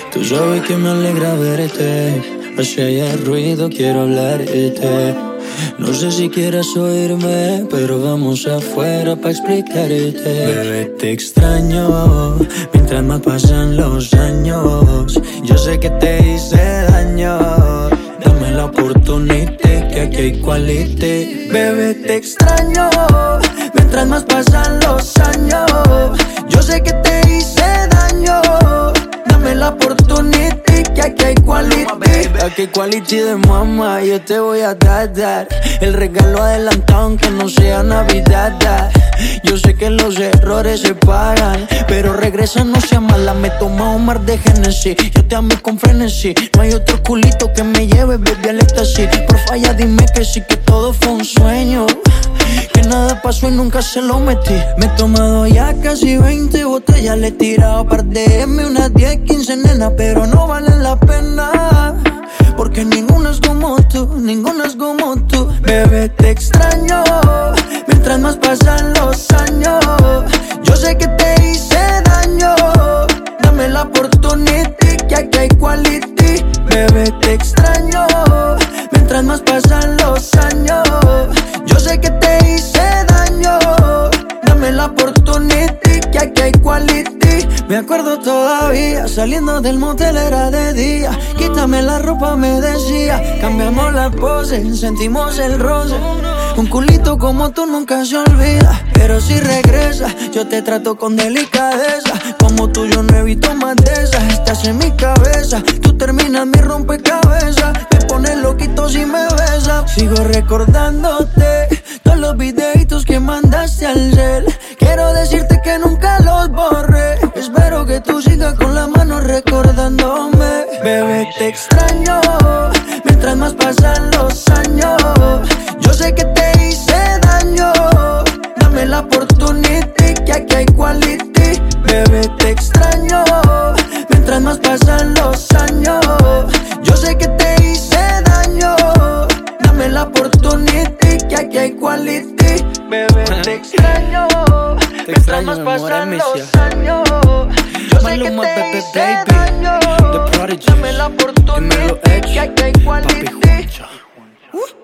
Tú sabes que me alegra verte. Hacia allá el ruido, quiero hablarte. No sé si quieras oírme, pero vamos afuera pa' explicarte. Bebé, te extraño, mientras más pasan los años. Yo sé que te hice daño. Dame la oportunidad, que aquí hay quality. Bebé, te extraño, mientras más pasan los años. Yo sé que te hice daño. Dame la oportunidad, que aquí hay quality. Aquí hay quality de mamá, yo te voy a dar el regalo adelantado aunque no sea Navidad. Yo sé que los errores se pagan, pero regresa, no sea mala. Me toma un mar de Genesis, yo te amé con frenesí. No hay otro culito que me lleve, baby, al éxtasis. Porfa, ya dime que sí, que todo fue un sueño, que nada pasó y nunca se lo metí. Me he tomado ya casi 20 botellas, le he tirado par de M, unas 10, 15 nenas, pero no valen la pena, porque ninguna es como tú, ninguna es como tú. Bebé, te extraño, mientras más pasan los años. Yo sé que te hice daño. Dame la oportunidad, que aquí hay quality. Bebé, te extraño, mientras más pasan los años. Yo sé que te hice daño. Dame la oportunidad, que aquí hay quality. Me acuerdo todavía, saliendo del motel era de día. Quítame la ropa, me decía. Cambiamos la pose, sentimos el roce. Un culito como tú nunca se olvida, pero si regresa, yo te trato con delicadeza. Como tú yo no evito más de esas. Estás en mi cabeza, tú terminas mi rompecabezas. Te pones loquito si me besas. Sigo recordándote todos los videitos que mandaste al cel. Quiero decirte que nunca los borré. Espero que tú sigas con la mano recordándome. Bebé, te extraño, mientras más pasan los años. Yo sé que te hice daño. Dame la oportunidad, que aquí hay quality. Bebé, te extraño, mientras más pasan los años. Yo sé que te hice daño. Dame la oportunidad, que aquí hay quality. Bebé, te extraño, mientras más pasan los años. Yo sé que te hice daño. Dame la oportunidad, que aquí hay quality.